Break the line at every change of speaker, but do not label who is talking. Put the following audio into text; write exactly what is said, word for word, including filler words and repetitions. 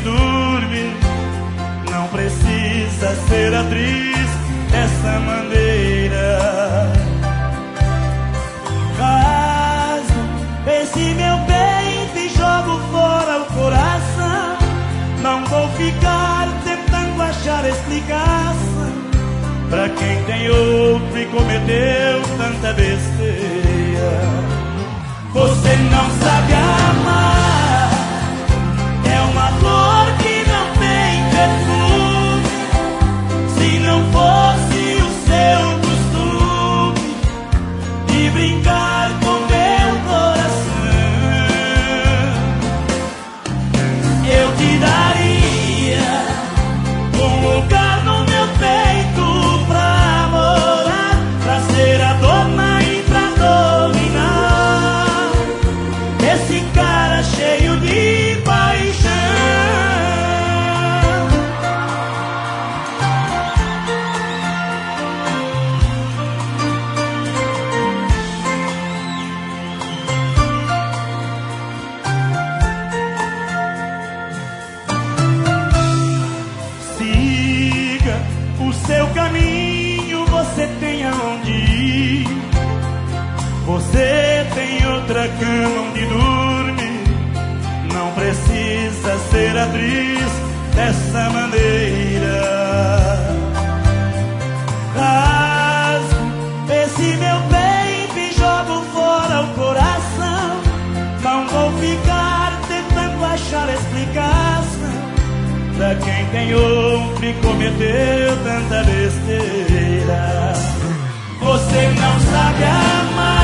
dormir. Não precisa ser atriz dessa maneira. Caso esse meu bem te jogo fora o coração, não vou ficar tentando achar explicação pra quem tem outro e cometeu tanta besteira. Você não sabe amar, é uma flor que não tem perfume. Se não fosse o seu costume de brincar com meu coração, eu te daria um lugar no meu peito pra morar, pra ser a dona e pra dominar esse cara cheio de paixão. Siga o seu caminho, você tem aonde ir. Você tem outra cama onde dormir. Não precisa ser atriz dessa maneira. Rasgo esse meu bem, te jogo fora o coração. Não vou ficar tentando achar explicação pra quem tem outro e cometeu tanta besteira. Você não sabe amar,